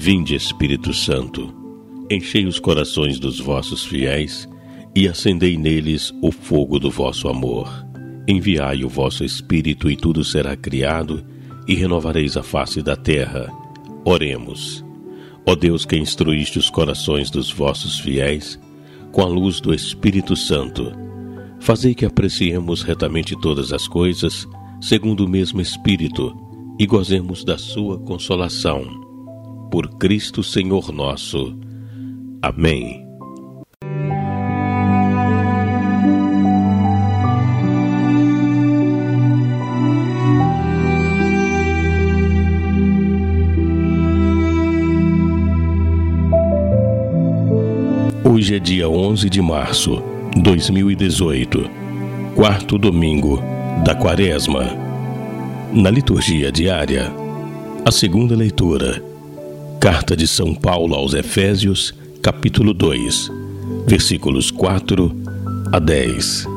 Vinde, Espírito Santo, enchei os corações dos vossos fiéis e acendei neles o fogo do vosso amor. Enviai o vosso Espírito e tudo será criado e renovareis a face da terra. Oremos. Ó Deus, que instruíste os corações dos vossos fiéis com a luz do Espírito Santo, fazei que apreciemos retamente todas as coisas segundo o mesmo Espírito e gozemos da sua consolação. Por Cristo Senhor nosso. Amém. Hoje é dia 11 de março, 2018, quarto domingo da Quaresma. Na liturgia diária, a segunda leitura, Carta de São Paulo aos Efésios, capítulo 2, versículos 4 a 10.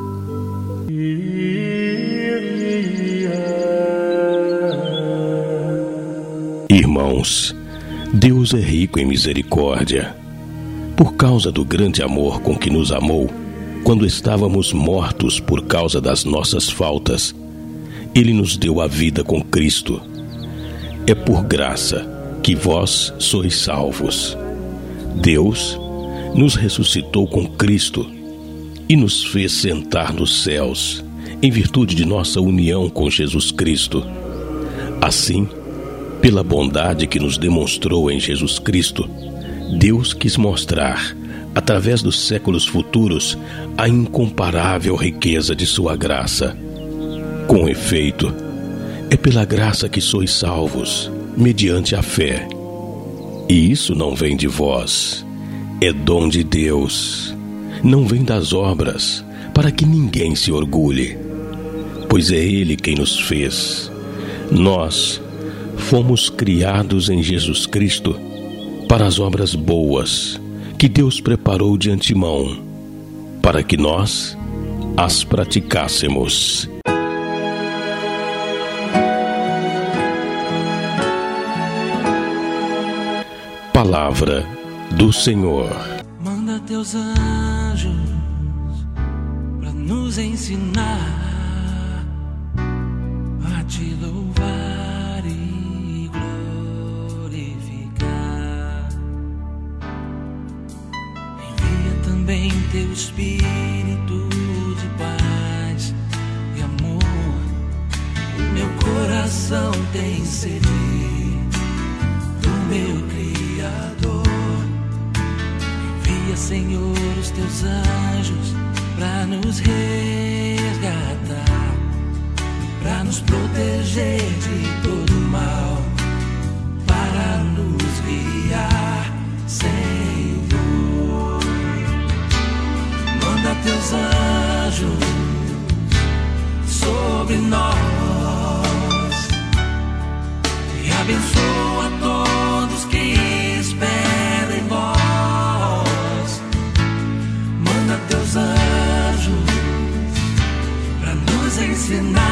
Irmãos, Deus é rico em misericórdia. Por causa do grande amor com que nos amou, quando estávamos mortos por causa das nossas faltas, Ele nos deu a vida com Cristo. É por graça que vós sois salvos. Deus nos ressuscitou com Cristo e nos fez sentar nos céus, em virtude de nossa união com Jesus Cristo. Assim, pela bondade que nos demonstrou em Jesus Cristo, Deus quis mostrar, através dos séculos futuros, a incomparável riqueza de sua graça. Com efeito, é pela graça que sois salvos, mediante a fé. E isso não vem de vós, é dom de Deus. Não vem das obras, para que ninguém se orgulhe, pois é Ele quem nos fez. Nós fomos criados em Jesus Cristo para as obras boas que Deus preparou de antemão, para que nós as praticássemos. Palavra do Senhor. Manda teus anjos para nos ensinar a te louvar e glorificar. Envia também teu Espírito de paz e amor. O meu coração tem sede do meu Criador. Envia, Senhor, os teus anjos para nos resgatar, para nos proteger de todo mal, para nos guiar, Senhor. Manda teus anjos sobre nós e abençoa todos que esperam em vós. Manda teus anjos para nos ensinar